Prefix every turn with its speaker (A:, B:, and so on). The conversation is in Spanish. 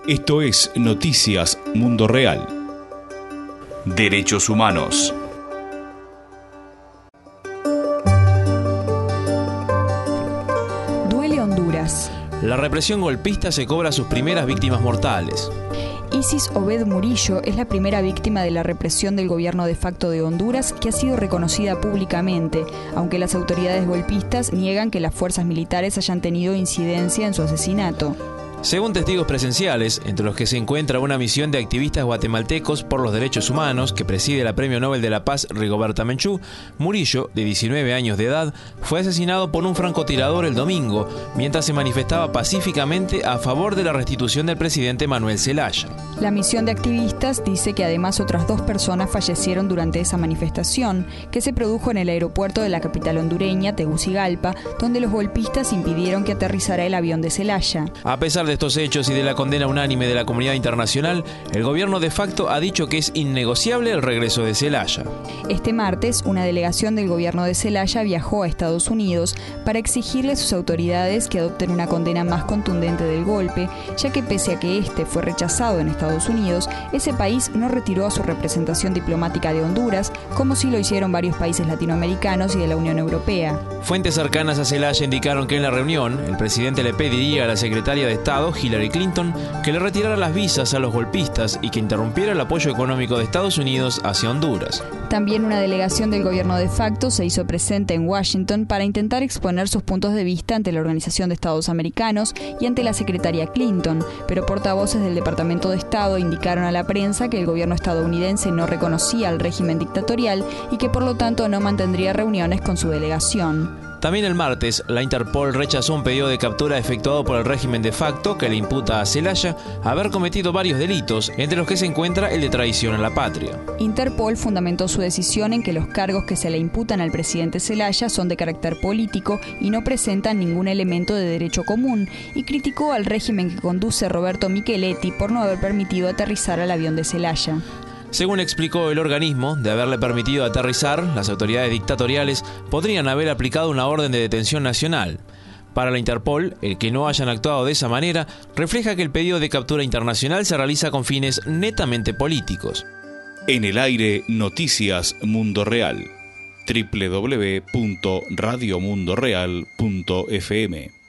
A: Esto es Noticias Mundo Real. Derechos humanos.
B: Duele Honduras.
C: La represión golpista se cobra sus primeras víctimas mortales.
B: Isis Obed Murillo es la primera víctima de la represión del gobierno de facto de Honduras que ha sido reconocida públicamente, aunque las autoridades golpistas niegan que las fuerzas militares hayan tenido incidencia en su asesinato.
C: Según testigos presenciales, entre los que se encuentra una misión de activistas guatemaltecos por los derechos humanos que preside la Premio Nobel de la Paz Rigoberta Menchú, Murillo, de 19 años de edad, fue asesinado por un francotirador el domingo, mientras se manifestaba pacíficamente a favor de la restitución del presidente Manuel Zelaya.
B: La misión de activistas dice que además otras 2 personas fallecieron durante esa manifestación, que se produjo en el aeropuerto de la capital hondureña, Tegucigalpa, donde los golpistas impidieron que aterrizara el avión de Zelaya.
C: A pesar de estos hechos y de la condena unánime de la comunidad internacional, el gobierno de facto ha dicho que es innegociable el regreso de Zelaya.
B: Este martes, una delegación del gobierno de Zelaya viajó a Estados Unidos para exigirle a sus autoridades que adopten una condena más contundente del golpe, ya que pese a que este fue rechazado en Estados Unidos, ese país no retiró a su representación diplomática de Honduras, como sí lo hicieron varios países latinoamericanos y de la Unión Europea.
C: Fuentes cercanas a Zelaya indicaron que en la reunión, el presidente le pediría a la secretaria de Estado, Hillary Clinton, que le retirara las visas a los golpistas y que interrumpiera el apoyo económico de Estados Unidos hacia Honduras.
B: También una delegación del gobierno de facto se hizo presente en Washington para intentar exponer sus puntos de vista ante la Organización de Estados Americanos y ante la secretaria Clinton, pero portavoces del Departamento de Estado indicaron a la prensa que el gobierno estadounidense no reconocía al régimen dictatorial y que por lo tanto no mantendría reuniones con su delegación.
C: También el martes, la Interpol rechazó un pedido de captura efectuado por el régimen de facto que le imputa a Zelaya haber cometido varios delitos, entre los que se encuentra el de traición a la patria.
B: Interpol fundamentó su decisión en que los cargos que se le imputan al presidente Zelaya son de carácter político y no presentan ningún elemento de derecho común, y criticó al régimen que conduce Roberto Micheletti por no haber permitido aterrizar al avión de Zelaya.
C: Según explicó el organismo, de haberle permitido aterrizar, las autoridades dictatoriales podrían haber aplicado una orden de detención nacional. Para la Interpol, el que no hayan actuado de esa manera refleja que el pedido de captura internacional se realiza con fines netamente políticos.
A: En el aire, Noticias Mundo Real. www.radiomundoreal.fm